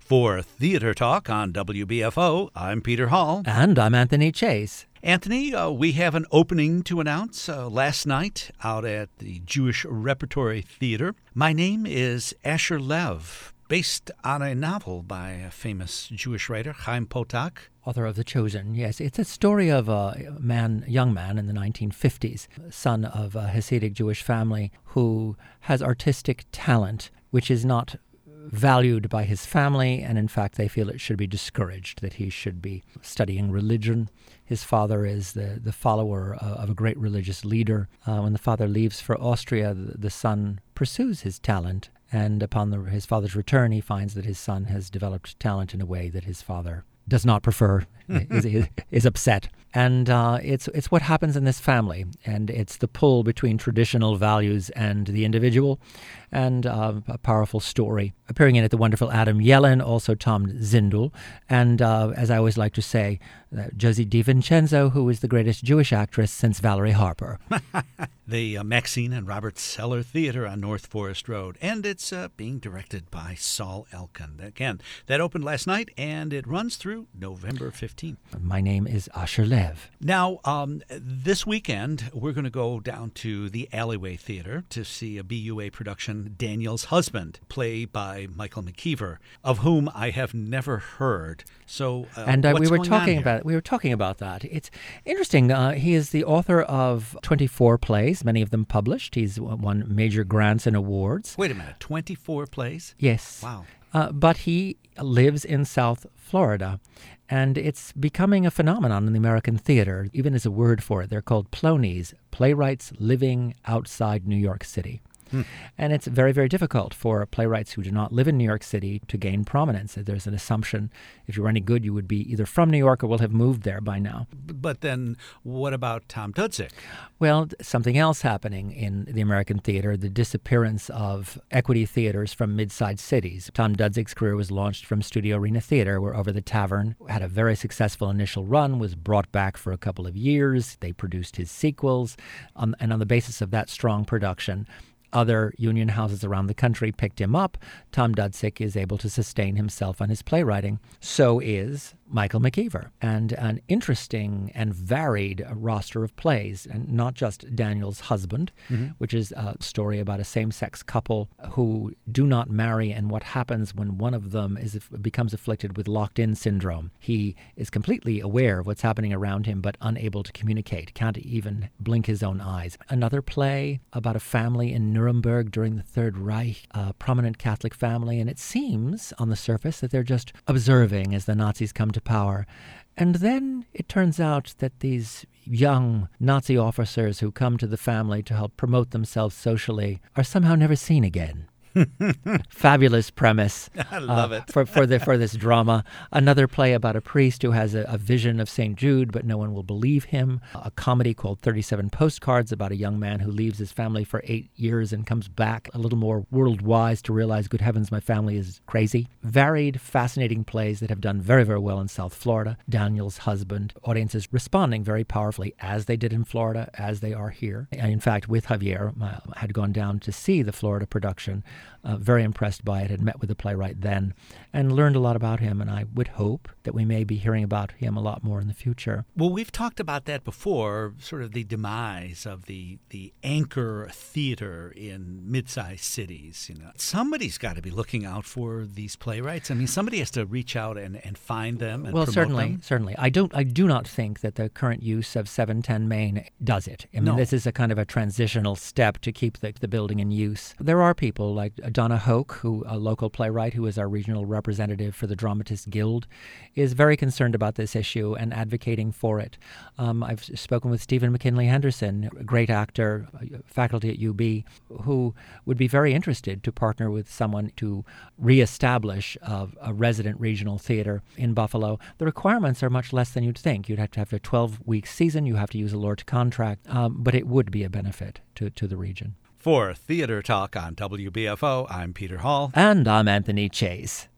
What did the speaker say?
For Theater Talk on WBFO, I'm Peter Hall. And I'm Anthony Chase. Anthony, we have an opening to announce last night out at the Jewish Repertory Theater. My name is Asher Lev, based on a novel by a famous Jewish writer, Chaim Potok. Author of The Chosen, yes. It's a story of a young man in the 1950s, son of a Hasidic Jewish family who has artistic talent, which is not valued by his family, and in fact they feel it should be discouraged, that he should be studying religion. His father is the follower of a great religious leader. When the father leaves for Austria, the son pursues his talent, and upon his father's return, he finds that his son has developed talent in a way that his father does not prefer, is upset. And it's what happens in this family, and it's the pull between traditional values and the individual, and a powerful story. Appearing in it, the wonderful Adam Yellen, also Tom Zindel, and as I always like to say, Josie DiVincenzo, who is the greatest Jewish actress since Valerie Harper. The Maxine and Robert Seller Theater on North Forest Road, and it's being directed by Saul Elkin. Again, that opened last night, and it runs through November 15th. My name is Asher Lev. Now, this weekend, we're going to go down to the Alleyway Theater to see a BUA production, Daniel's Husband, played by Michael McKeever, of whom I have never heard. So, we were talking about that. It's interesting. He is the author of 24 plays, many of them published. He's won major grants and awards. Wait a minute, 24 plays? Yes. Wow. But he lives in South Florida, and it's becoming a phenomenon in the American theater. Even as a word for it, they're called plonies, playwrights living outside New York City. And it's very, very difficult for playwrights who do not live in New York City to gain prominence. There's an assumption if you were any good, you would be either from New York or will have moved there by now. But then what about Tom Dudzik? Well, something else happening in the American theater, the disappearance of equity theaters from mid-sized cities. Tom Dudzik's career was launched from Studio Arena Theater, where Over the Tavern had a very successful initial run, was brought back for a couple of years. They produced his sequels, and on the basis of that strong production, other union houses around the country picked him up. Tom Dudzik is able to sustain himself on his playwriting. So is Michael McKeever. And an interesting and varied roster of plays, and not just Daniel's Husband, which is a story about a same-sex couple who do not marry, and what happens when one of them becomes afflicted with locked-in syndrome. He is completely aware of what's happening around him, but unable to communicate, can't even blink his own eyes. Another play about a family in Nuremberg during the Third Reich, a prominent Catholic family, and it seems on the surface that they're just observing as the Nazis come to power. And then it turns out that these young Nazi officers who come to the family to help promote themselves socially are somehow never seen again. Fabulous premise. I love it. for this drama. Another play about a priest who has a vision of St. Jude, but no one will believe him. A comedy called 37 Postcards about a young man who leaves his family for 8 years and comes back a little more world-wise to realize, good heavens, my family is crazy. Varied, fascinating plays that have done very, very well in South Florida. Daniel's Husband. Audiences responding very powerfully, as they did in Florida, as they are here. And in fact, with Javier, I had gone down to see the Florida production. Very impressed by it, had met with the playwright then, and learned a lot about him, and I would hope that we may be hearing about him a lot more in the future. Well, we've talked about that before, sort of the demise of the anchor theater in mid-sized cities. You know, somebody's got to be looking out for these playwrights. I mean, somebody has to reach out and find them and promote them. Certainly. I do not think that the current use of 710 Main does it. I mean, This is a kind of a transitional step to keep the building in use. There are people like Donna Hoke, a local playwright who is our regional representative for the Dramatists Guild, is very concerned about this issue and advocating for it. I've spoken with Stephen McKinley Henderson, a great actor, faculty at UB, who would be very interested to partner with someone to reestablish a resident regional theater in Buffalo. The requirements are much less than you'd think. You'd have to have a 12-week season. You have to use a LORT contract, but it would be a benefit to the region. For Theater Talk on WBFO, I'm Peter Hall. And I'm Anthony Chase.